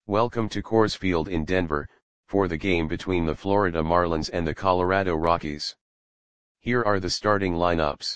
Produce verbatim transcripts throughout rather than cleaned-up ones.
Welcome to Coors Field in Denver, for the game between the Florida Marlins and the Colorado Rockies. Here are the starting lineups.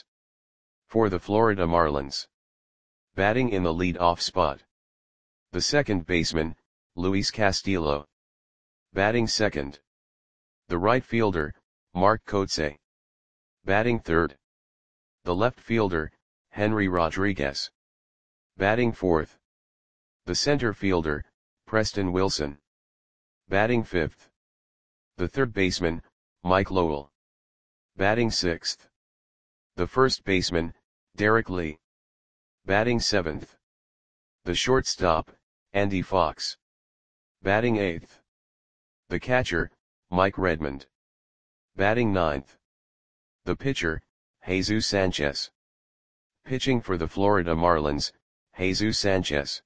For the Florida Marlins. Batting in the lead-off spot. The second baseman, Luis Castillo. Batting second. The right fielder, Mark Kotsay. Batting third. The left fielder, Henry Rodriguez. Batting fourth. The center fielder, Preston Wilson. Batting fifth. The third baseman, Mike Lowell. Batting sixth. The first baseman, Derek Lee. Batting seventh. The shortstop, Andy Fox. Batting eighth. The catcher, Mike Redmond. Batting ninth. The pitcher, Jesus Sanchez. Pitching for the Florida Marlins, Jesus Sanchez.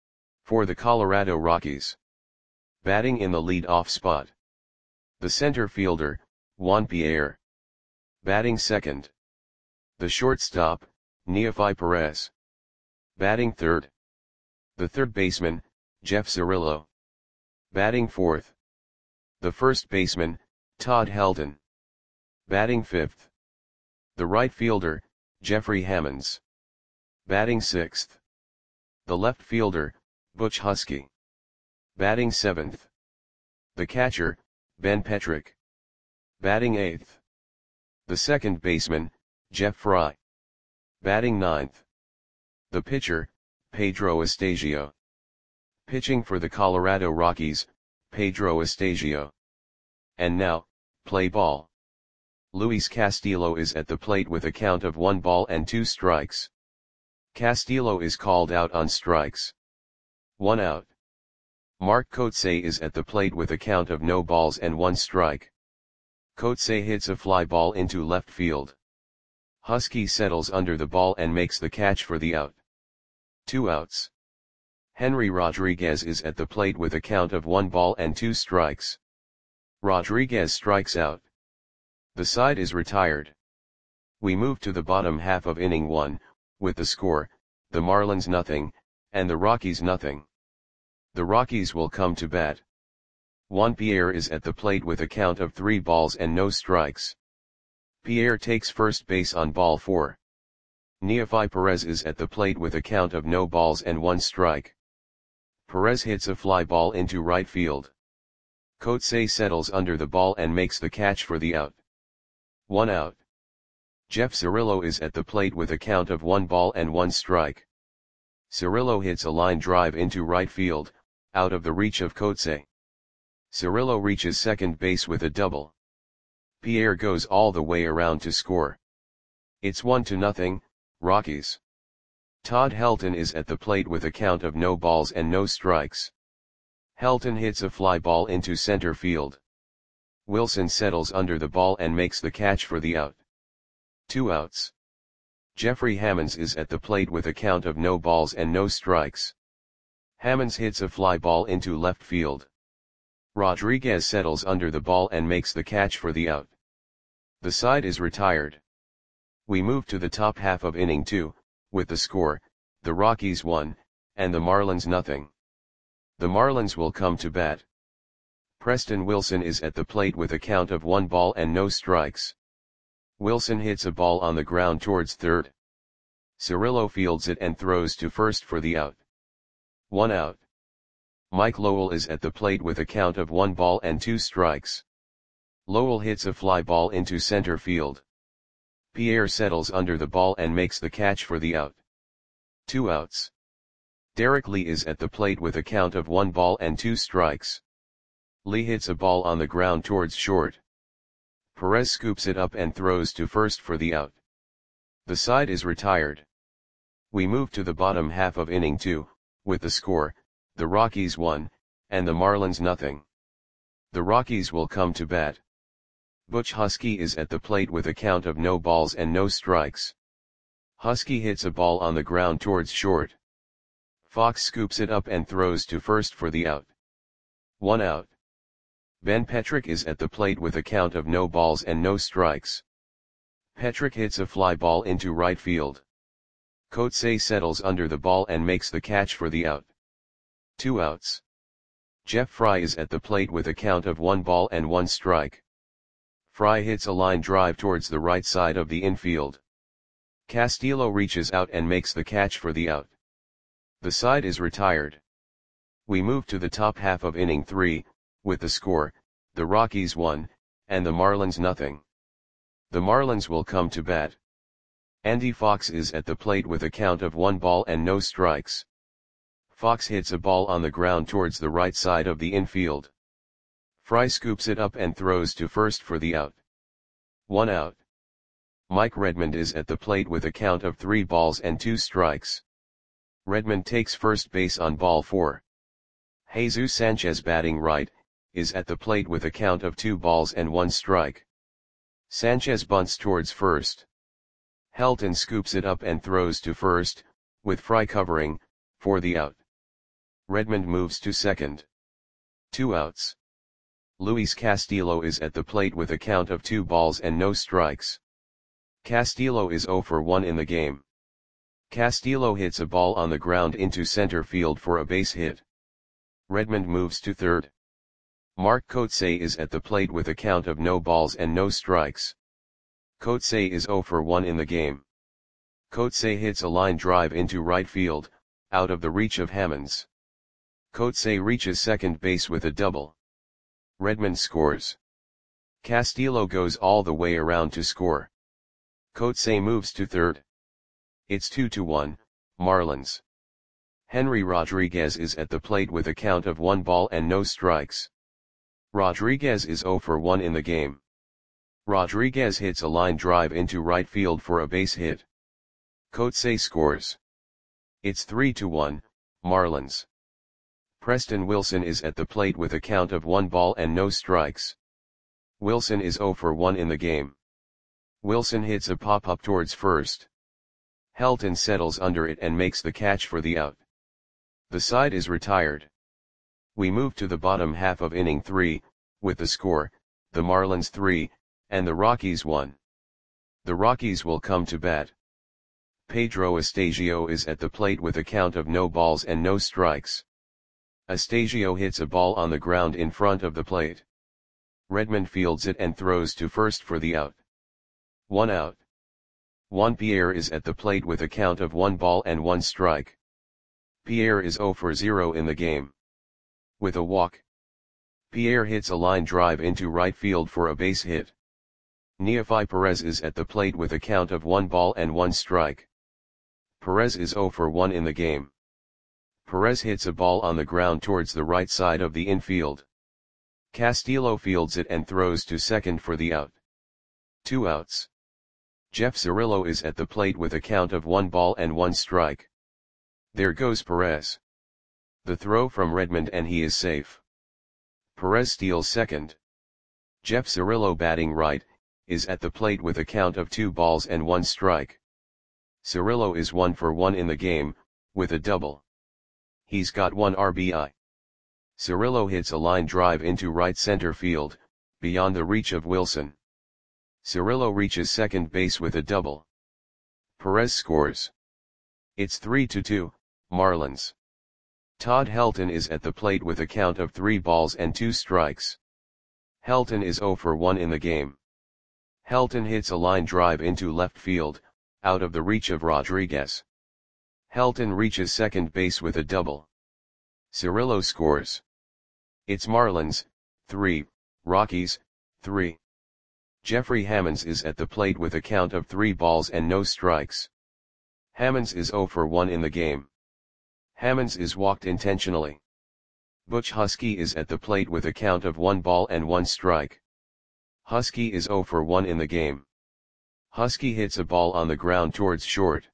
For the Colorado Rockies. Batting in the lead-off spot. The center fielder, Juan Pierre. Batting second. The shortstop, Neofi Perez. Batting third. The third baseman, Jeff Cirillo. Batting fourth. The first baseman, Todd Helton. Batting fifth. The right fielder, Jeffrey Hammonds. Batting sixth. The left fielder, Butch Husky. Batting seventh. The catcher, Ben Petrick. Batting eighth. The second baseman, Jeff Fry. Batting ninth. The pitcher, Pedro Estasio. Pitching for the Colorado Rockies, Pedro Estasio. And now, play ball. Luis Castillo is at the plate with a count of one ball and two strikes. Castillo is called out on strikes. One out. Mark Kotsay is at the plate with a count of no balls and one strike. Kotsay hits a fly ball into left field. Husky settles under the ball and makes the catch for the out. Two outs. Henry Rodriguez is at the plate with a count of one ball and two strikes. Rodriguez strikes out. The side is retired. We move to the bottom half of inning one, with the score, the Marlins nothing, and the Rockies nothing. The Rockies will come to bat. Juan Pierre is at the plate with a count of three balls and no strikes. Pierre takes first base on ball four. Neofi Perez is at the plate with a count of no balls and one strike. Perez hits a fly ball into right field. Kotsay settles under the ball and makes the catch for the out. One out. Jeff Cirillo is at the plate with a count of one ball and one strike. Cirillo hits a line drive into right field, out of the reach of Kotsay. Cirillo reaches second base with a double. Pierre goes all the way around to score. It's one to nothing, Rockies. Todd Helton is at the plate with a count of no balls and no strikes. Helton hits a fly ball into center field. Wilson settles under the ball and makes the catch for the out. Two outs. Jeffrey Hammonds is at the plate with a count of no balls and no strikes. Hammonds hits a fly ball into left field. Rodriguez settles under the ball and makes the catch for the out. The side is retired. We move to the top half of inning two, with the score, the Rockies one, and the Marlins nothing. The Marlins will come to bat. Preston Wilson is at the plate with a count of one ball and no strikes. Wilson hits a ball on the ground towards third. Cirillo fields it and throws to first for the out. One out. Mike Lowell is at the plate with a count of one ball and two strikes. Lowell hits a fly ball into center field. Pierre settles under the ball and makes the catch for the out. Two outs. Derek Lee is at the plate with a count of one ball and two strikes. Lee hits a ball on the ground towards short. Perez scoops it up and throws to first for the out. The side is retired. We move to the bottom half of inning two, with the score, the Rockies one, and the Marlins nothing. The Rockies will come to bat. Butch Husky is at the plate with a count of no balls and no strikes. Husky hits a ball on the ground towards short. Fox scoops it up and throws to first for the out. One out. Ben Petrick is at the plate with a count of no balls and no strikes. Petrick hits a fly ball into right field. Kotsay settles under the ball and makes the catch for the out. Two outs. Jeff Fry is at the plate with a count of one ball and one strike. Fry hits a line drive towards the right side of the infield. Castillo reaches out and makes the catch for the out. The side is retired. We move to the top half of inning three, with the score, the Rockies one, and the Marlins nothing. The Marlins will come to bat. Andy Fox is at the plate with a count of one ball and no strikes. Fox hits a ball on the ground towards the right side of the infield. Fry scoops it up and throws to first for the out. One out. Mike Redmond is at the plate with a count of three balls and two strikes. Redmond takes first base on ball four. Jesus Sanchez, batting right, is at the plate with a count of two balls and one strike. Sanchez bunts towards first. Helton scoops it up and throws to first, with Fry covering, for the out. Redmond moves to second. Two outs. Luis Castillo is at the plate with a count of two balls and no strikes. Castillo is zero for one in the game. Castillo hits a ball on the ground into center field for a base hit. Redmond moves to third. Mark Kotsay is at the plate with a count of no balls and no strikes. Kotsay is zero for one in the game. Kotsay hits a line drive into right field, out of the reach of Hammonds. Kotsay reaches second base with a double. Redmond scores. Castillo goes all the way around to score. Kotsay moves to third. It's two to one, Marlins. Henry Rodriguez is at the plate with a count of one ball and no strikes. Rodriguez is zero for one in the game. Rodriguez hits a line drive into right field for a base hit. Kotsay scores. It's three to one, Marlins. Preston Wilson is at the plate with a count of one ball and no strikes. Wilson is zero for one in the game. Wilson hits a pop-up towards first. Helton settles under it and makes the catch for the out. The side is retired. We move to the bottom half of inning three, with the score, the Marlins three, and the Rockies one. The Rockies will come to bat. Pedro Astasio is at the plate with a count of no balls and no strikes. Astasio hits a ball on the ground in front of the plate. Redmond fields it and throws to first for the out. One out. Juan Pierre is at the plate with a count of one ball and one strike. Pierre is zero for zero in the game. With a walk. Pierre hits a line drive into right field for a base hit. Neofi Perez is at the plate with a count of one ball and one strike. Perez is zero for one in the game. Perez hits a ball on the ground towards the right side of the infield. Castillo fields it and throws to second for the out. Two outs. Jeff Cirillo is at the plate with a count of one ball and one strike. There goes Perez. The throw from Redmond and he is safe. Perez steals second. Jeff Cirillo, batting right, is at the plate with a count of two balls and one strike. Cirillo is one for one in the game, with a double. He's got one R B I. Cirillo hits a line drive into right center field, beyond the reach of Wilson. Cirillo reaches second base with a double. Perez scores. It's three to two, Marlins. Todd Helton is at the plate with a count of three balls and two strikes. Helton is zero for one in the game. Helton hits a line drive into left field, out of the reach of Rodriguez. Helton reaches second base with a double. Cirillo scores. It's Marlins, three, Rockies, three. Jeffrey Hammonds is at the plate with a count of three balls and no strikes. Hammonds is zero for one in the game. Hammonds is walked intentionally. Butch Husky is at the plate with a count of one ball and one strike. Husky is zero for one in the game. Husky hits a ball on the ground towards short.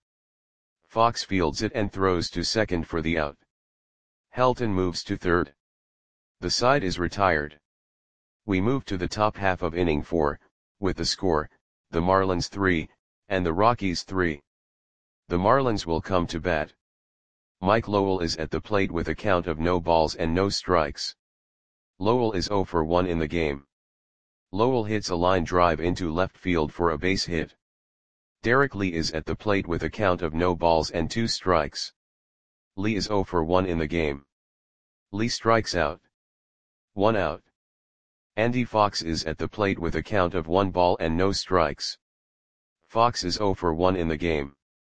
Fox fields it and throws to second for the out. Helton moves to third. The side is retired. We move to the top half of inning four, with the score, the Marlins three, and the Rockies three. The Marlins will come to bat. Mike Lowell is at the plate with a count of no balls and no strikes. Lowell is zero for one in the game. Lowell hits a line drive into left field for a base hit. Derek Lee is at the plate with a count of no balls and two strikes. Lee is zero for one in the game. Lee strikes out. one out. Andy Fox is at the plate with a count of one ball and no strikes. Fox is zero for one in the game.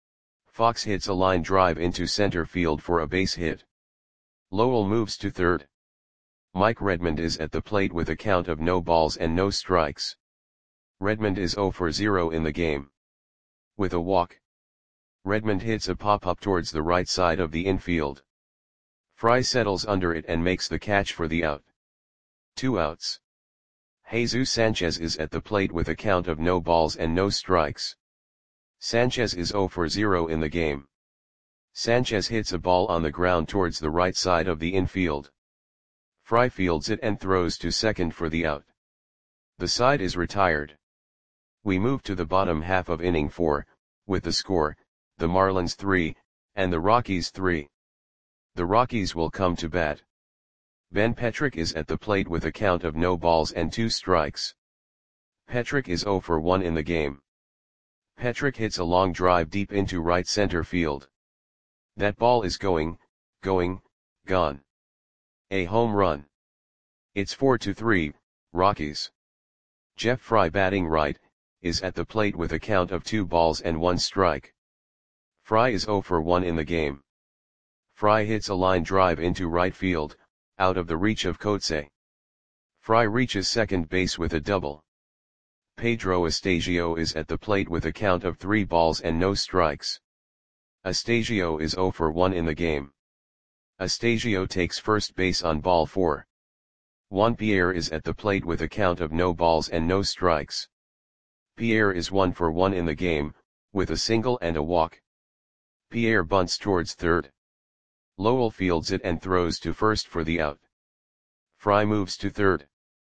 Fox hits a line drive into center field for a base hit. Lowell moves to third. Mike Redmond is at the plate with a count of no balls and no strikes. Redmond is zero for zero in the game. With a walk, Redmond hits a pop-up towards the right side of the infield. Fry settles under it and makes the catch for the out. Two outs. Jesus Sanchez is at the plate with a count of no balls and no strikes. Sanchez is zero for zero in the game. Sanchez hits a ball on the ground towards the right side of the infield. Fry fields it and throws to second for the out. The side is retired. We move to the bottom half of inning four, with the score, the Marlins three, and the Rockies three. The Rockies will come to bat. Ben Petrick is at the plate with a count of no balls and two strikes. Petrick is zero for one in the game. Petrick hits a long drive deep into right center field. That ball is going, going, gone. A home run. It's four to three, Rockies. Jeff Fry, batting right, is at the plate with a count of two balls and one strike. Fry is zero for one in the game. Fry hits a line drive into right field, out of the reach of Coetzee. Fry reaches second base with a double. Pedro Astasio is at the plate with a count of three balls and no strikes. Astasio is zero for one in the game. Astasio takes first base on ball four. Juan Pierre is at the plate with a count of no balls and no strikes. Pierre is one for one in the game, with a single and a walk. Pierre bunts towards third. Lowell fields it and throws to first for the out. Fry moves to third.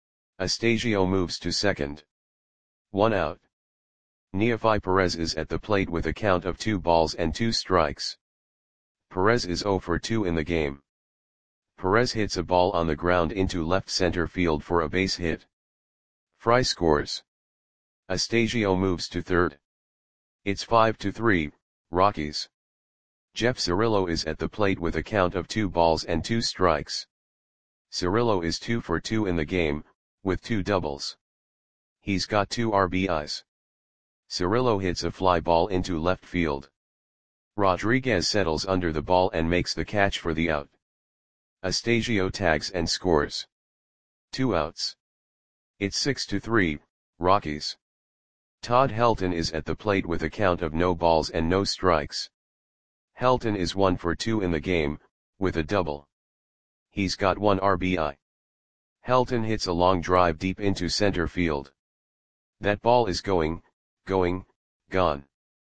Astasio moves to second. One out. Neofi Perez is at the plate with a count of two balls and two strikes. Perez is zero for two in the game. Perez hits a ball on the ground into left center field for a base hit. Fry scores. Astasio moves to third. It's five to three, Rockies. Jeff Cirillo is at the plate with a count of two balls and two strikes. Cirillo is two for two in the game, with two doubles. He's got two R B Is. Cirillo hits a fly ball into left field. Rodriguez settles under the ball and makes the catch for the out. Astasio tags and scores. Two outs. It's six to three, Rockies. Todd Helton is at the plate with a count of no balls and no strikes. Helton is one for two in the game, with a double. He's got one R B I. Helton hits a long drive deep into center field. That ball is going, going, gone.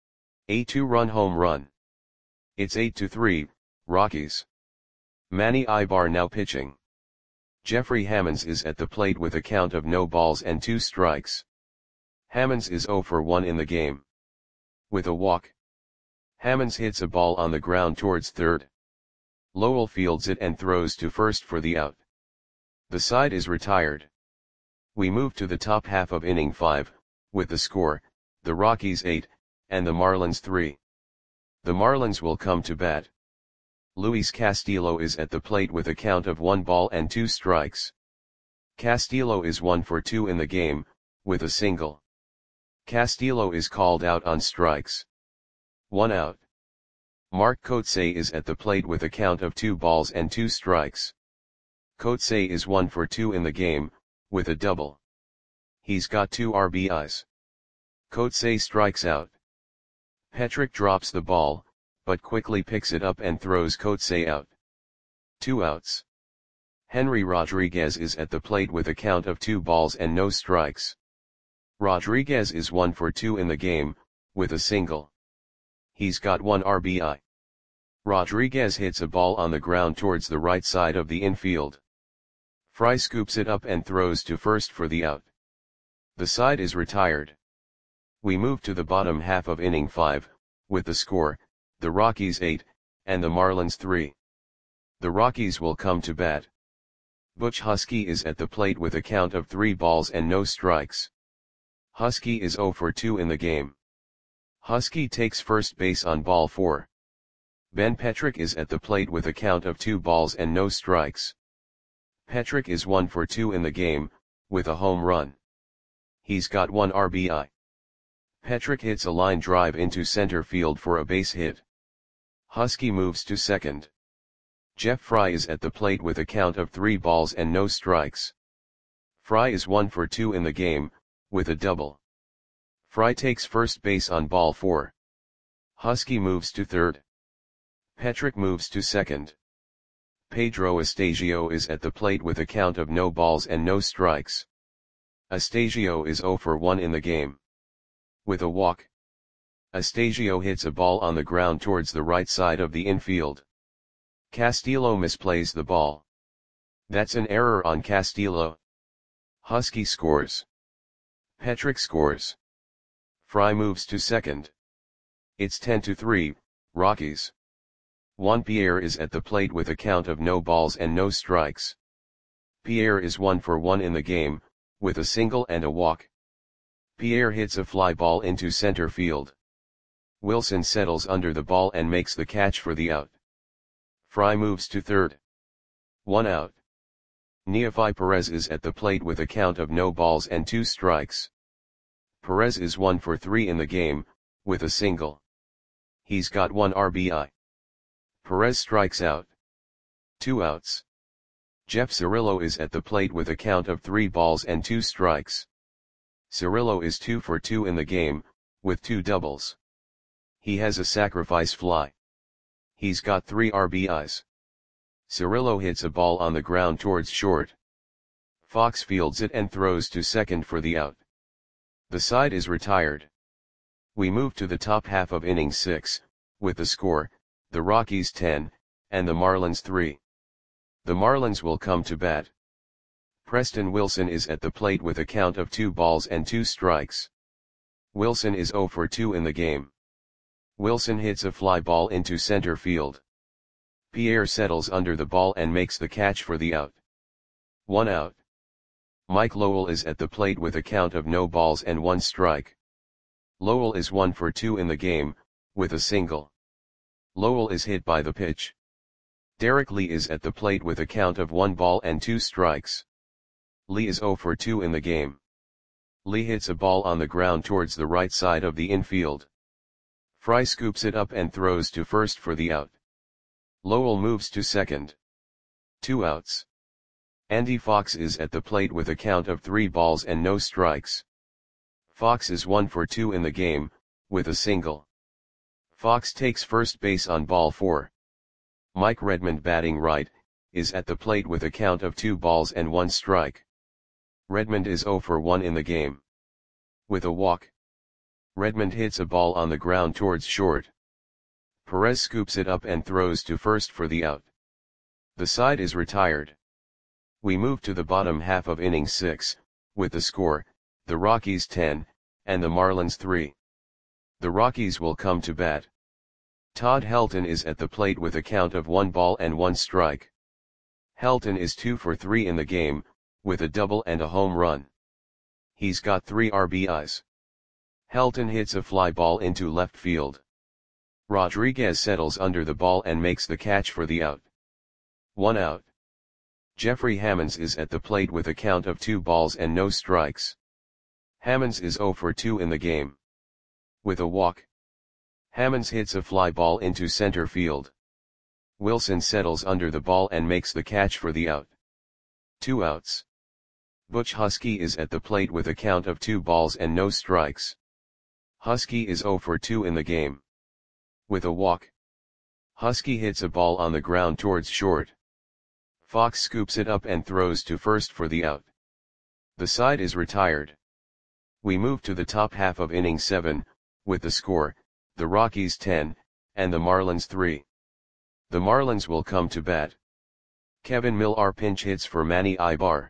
A two-run home run. It's eight to three, Rockies. Manny Ibar now pitching. Jeffrey Hammonds is at the plate with a count of no balls and two strikes. Hammonds is zero for one in the game. With a walk, Hammonds hits a ball on the ground towards third. Lowell fields it and throws to first for the out. The side is retired. We move to the top half of inning five, with the score, the Rockies eight, and the Marlins three. The Marlins will come to bat. Luis Castillo is at the plate with a count of one ball and two strikes. Castillo is one for two in the game, with a single. Castillo is called out on strikes. One out. Mark Coetzee is at the plate with a count of two balls and two strikes. Coetzee is one for two in the game, with a double. He's got two R B Is. Coetzee strikes out. Petrick drops the ball, but quickly picks it up and throws Coetzee out. Two outs. Henry Rodriguez is at the plate with a count of two balls and no strikes. Rodriguez is one for two in the game, with a single. He's got one R B I. Rodriguez hits a ball on the ground towards the right side of the infield. Fry scoops it up and throws to first for the out. The side is retired. We move to the bottom half of inning five, with the score, the Rockies eight, and the Marlins three. The Rockies will come to bat. Butch Husky is at the plate with a count of three balls and no strikes. Husky is zero for two in the game. Husky takes first base on ball four. Ben Petrick is at the plate with a count of two balls and no strikes. Petrick is one for two in the game, with a home run. He's got one R B I. Petrick hits a line drive into center field for a base hit. Husky moves to second. Jeff Fry is at the plate with a count of three balls and no strikes. Fry is one for two in the game, with a double. Fry takes first base on ball four. Husky moves to third. Petrick moves to second. Pedro Astasio is at the plate with a count of no balls and no strikes. Astasio is zero for one in the game. With a walk. Astasio hits a ball on the ground towards the right side of the infield. Castillo misplays the ball. That's an error on Castillo. Husky scores. Petrick scores. Fry moves to second. It's ten to three, Rockies. Juan Pierre is at the plate with a count of no balls and no strikes. Pierre is one for one in the game, with a single and a walk. Pierre hits a fly ball into center field. Wilson settles under the ball and makes the catch for the out. Fry moves to third. One out. Neofi Perez is at the plate with a count of no balls and two strikes. Perez is one for three in the game, with a single. He's got one R B I. Perez strikes out. Two outs. Jeff Cirillo is at the plate with a count of three balls and two strikes. Cirillo is two for two in the game, with two doubles. He has a sacrifice fly. He's got three R B Is. Cirillo hits a ball on the ground towards short. Fox fields it and throws to second for the out. The side is retired. We move to the top half of inning six, with the score, the Rockies ten, and the Marlins three. The Marlins will come to bat. Preston Wilson is at the plate with a count of two balls and two strikes. Wilson is zero for two in the game. Wilson hits a fly ball into center field. Pierre settles under the ball and makes the catch for the out. One out. Mike Lowell is at the plate with a count of no balls and one strike. Lowell is one for two in the game, with a single. Lowell is hit by the pitch. Derek Lee is at the plate with a count of one ball and two strikes. Lee is zero for two in the game. Lee hits a ball on the ground towards the right side of the infield. Fry scoops it up and throws to first for the out. Lowell moves to second. Two outs. Andy Fox is at the plate with a count of three balls and no strikes. Fox is one for two in the game, with a single. Fox takes first base on ball four. Mike Redmond, batting right, is at the plate with a count of two balls and one strike. Redmond is zero for one in the game. With a walk. Redmond hits a ball on the ground towards short. Perez scoops it up and throws to first for the out. The side is retired. We move to the bottom half of inning six, with the score, the Rockies ten, and the Marlins three. The Rockies will come to bat. Todd Helton is at the plate with a count of one ball and one strike. Helton is two for three in the game, with a double and a home run. He's got three R B Is. Helton hits a fly ball into left field. Rodriguez settles under the ball and makes the catch for the out. One out. Jeffrey Hammonds is at the plate with a count of two balls and no strikes. Hammonds is zero for two in the game. With a walk. Hammonds hits a fly ball into center field. Wilson settles under the ball and makes the catch for the out. Two outs. Butch Husky is at the plate with a count of two balls and no strikes. Husky is zero for two in the game. With a walk. Husky hits a ball on the ground towards short. Fox scoops it up and throws to first for the out. The side is retired. We move to the top half of inning seven, with the score, the Rockies ten, and the Marlins three. The Marlins will come to bat. Kevin Millar pinch hits for Manny Ibar.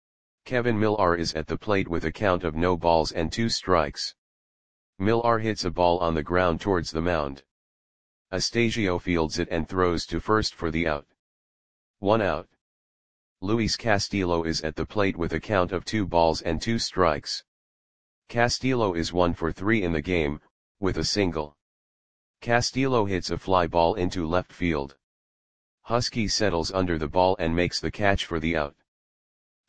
Kevin Millar is at the plate with a count of no balls and two strikes. Millar hits a ball on the ground towards the mound. Astasio fields it and throws to first for the out. One out. Luis Castillo is at the plate with a count of two balls and two strikes. Castillo is one for three in the game, with a single. Castillo hits a fly ball into left field. Husky settles under the ball and makes the catch for the out.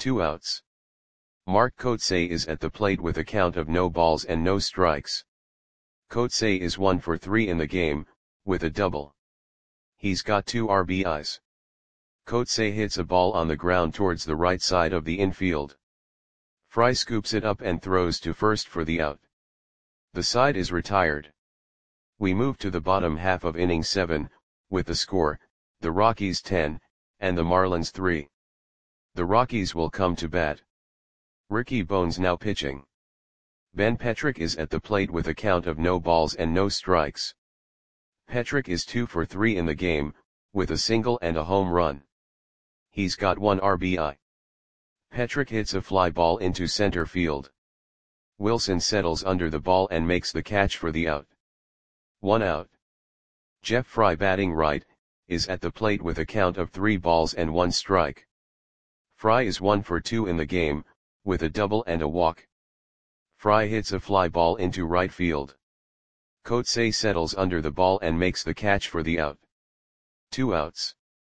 Two outs. Mark Kotsay is at the plate with a count of no balls and no strikes. Kotsay is one for three in the game, with a double. He's got two R B Is. Kotsay hits a ball on the ground towards the right side of the infield. Fry scoops it up and throws to first for the out. The side is retired. We move to the bottom half of inning seven, with the score, the Rockies ten, and the Marlins three. The Rockies will come to bat. Ricky Bones now pitching. Ben Petrick is at the plate with a count of no balls and no strikes. Petrick is two for three in the game, with a single and a home run. He's got one R B I. Petrick hits a fly ball into center field. Wilson settles under the ball and makes the catch for the out. One out. Jeff Fry, batting right, is at the plate with a count of three balls and one strike. Fry is one for two in the game, with a double and a walk. Fry hits a fly ball into right field. Kotsay settles under the ball and makes the catch for the out. Two outs.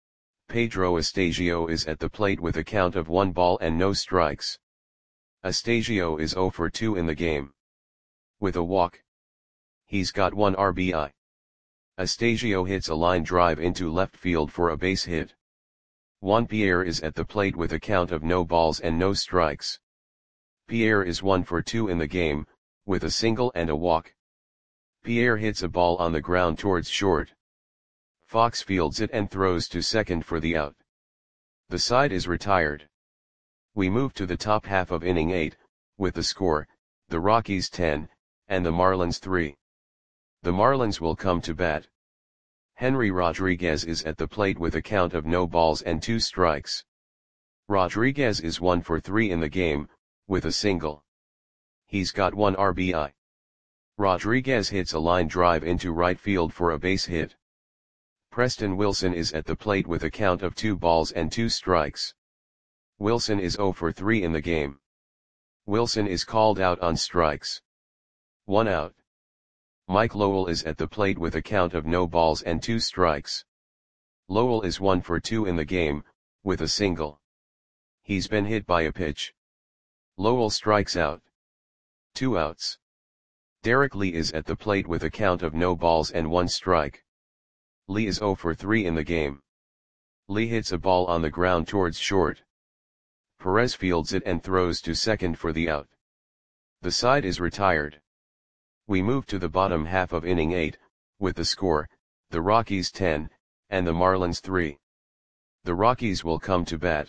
Pedro Astasio is at the plate with a count of one ball and no strikes. Astasio is zero for two in the game. With a walk. He's got one R B I. Astasio hits a line drive into left field for a base hit. Juan Pierre is at the plate with a count of no balls and no strikes. Pierre is one for two in the game, with a single and a walk. Pierre hits a ball on the ground towards short. Fox fields it and throws to second for the out. The side is retired. We move to the top half of inning eight, with the score, the Rockies ten, and the Marlins three. The Marlins will come to bat. Henry Rodriguez is at the plate with a count of no balls and two strikes. Rodriguez is one for three in the game, with a single. He's got one R B I. Rodriguez hits a line drive into right field for a base hit. Preston Wilson is at the plate with a count of two balls and two strikes. Wilson is zero for three in the game. Wilson is called out on strikes. One out. Mike Lowell is at the plate with a count of no balls and two strikes. Lowell is one for two in the game, with a single. He's been hit by a pitch. Lowell strikes out. Two outs. Derek Lee is at the plate with a count of no balls and one strike. Lee is zero for three in the game. Lee hits a ball on the ground towards short. Perez fields it and throws to second for the out. The side is retired. We move to the bottom half of inning eight, with the score, the Rockies ten, and the Marlins three. The Rockies will come to bat.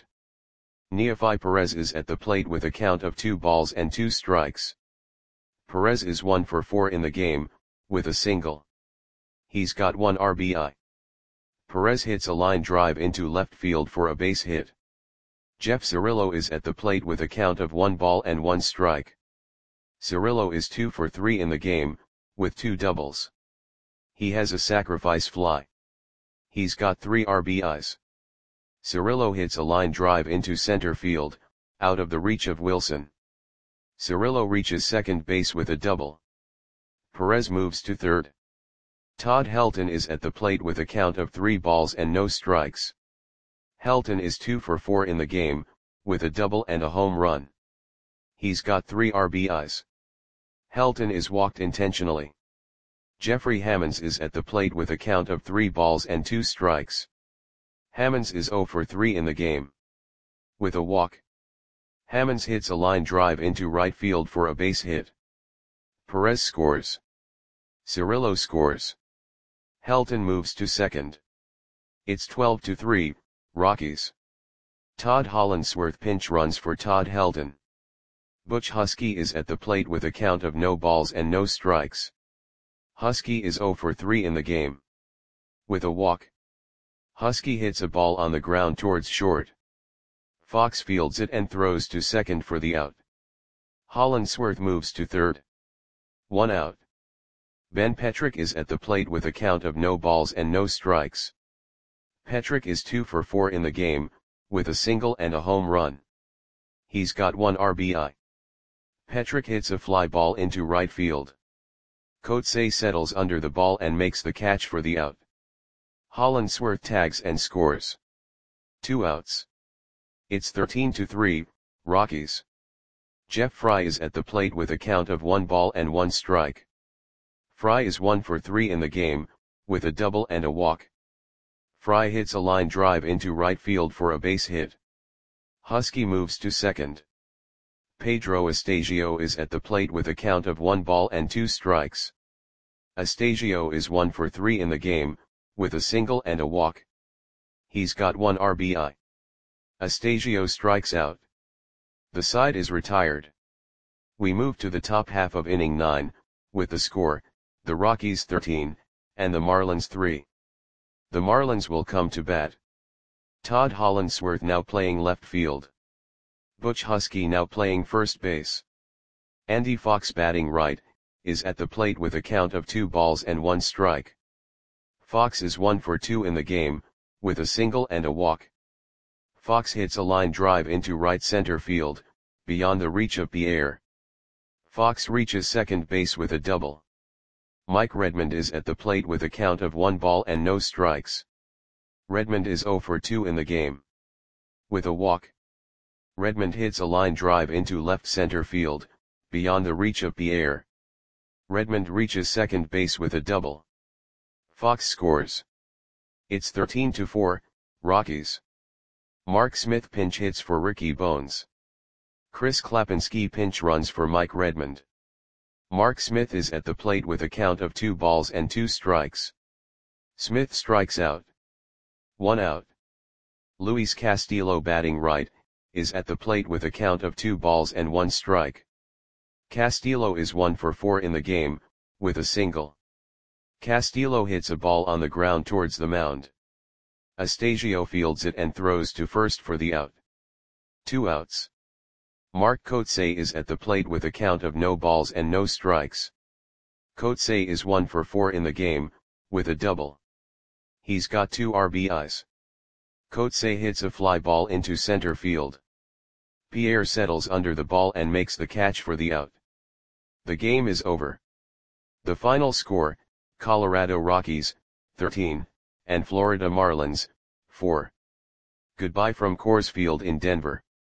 Neefi Perez is at the plate with a count of two balls and two strikes. Perez is one for four in the game, with a single. He's got one R B I. Perez hits a line drive into left field for a base hit. Jeff Cirillo is at the plate with a count of one ball and one strike. Cirillo is two for three in the game, with two doubles. He has a sacrifice fly. He's got three R B Is. Cirillo hits a line drive into center field, out of the reach of Wilson. Cirillo reaches second base with a double. Perez moves to third. Todd Helton is at the plate with a count of three balls and no strikes. Helton is two for four in the game, with a double and a home run. He's got three R B Is. Helton is walked intentionally. Jeffrey Hammonds is at the plate with a count of three balls and two strikes. Hammonds is zero for three in the game. With a walk. Hammonds hits a line drive into right field for a base hit. Perez scores. Cirillo scores. Helton moves to second. It's twelve to three, Rockies. Todd Hollandsworth pinch runs for Todd Helton. Butch Husky is at the plate with a count of no balls and no strikes. Husky is zero for three in the game. With a walk. Husky hits a ball on the ground towards short. Fox fields it and throws to second for the out. Hollandsworth moves to third. One out. Ben Petrick is at the plate with a count of no balls and no strikes. Petrick is two for four in the game, with a single and a home run. He's got one R B I. Petrick hits a fly ball into right field. Kotsay settles under the ball and makes the catch for the out. Hollandsworth tags and scores. Two outs. It's thirteen to three, Rockies. Jeff Fry is at the plate with a count of one ball and one strike. Fry is one for three in the game, with a double and a walk. Fry hits a line drive into right field for a base hit. Husky moves to second. Pedro Astasio is at the plate with a count of one ball and two strikes. Astasio is one for three in the game, with a single and a walk. He's got one R B I. Astasio strikes out. The side is retired. We move to the top half of inning nine, with the score, the Rockies thirteen, and the Marlins three. The Marlins will come to bat. Todd Hollandsworth now playing left field. Butch Husky now playing first base. Andy Fox batting right, is at the plate with a count of two balls and one strike. Fox is one for two in the game, with a single and a walk. Fox hits a line drive into right center field, beyond the reach of Pierre. Fox reaches second base with a double. Mike Redmond is at the plate with a count of one ball and no strikes. Redmond is zero for two in the game. With a walk. Redmond hits a line drive into left center field, beyond the reach of Pierre. Redmond reaches second base with a double. Fox scores. It's thirteen to four, Rockies. Mark Smith pinch hits for Ricky Bones. Chris Klapinski pinch runs for Mike Redmond. Mark Smith is at the plate with a count of two balls and two strikes. Smith strikes out. One out. Luis Castillo batting right, is at the plate with a count of two balls and one strike. Castillo is one for four in the game, with a single. Castillo hits a ball on the ground towards the mound. Astasio fields it and throws to first for the out. Two outs. Mark Kotsay is at the plate with a count of no balls and no strikes. Kotsay is one for four in the game, with a double. He's got two R B Is. Kotsay hits a fly ball into center field. Pierre settles under the ball and makes the catch for the out. The game is over. The final score, Colorado Rockies, thirteen, and Florida Marlins, four. Goodbye from Coors Field in Denver.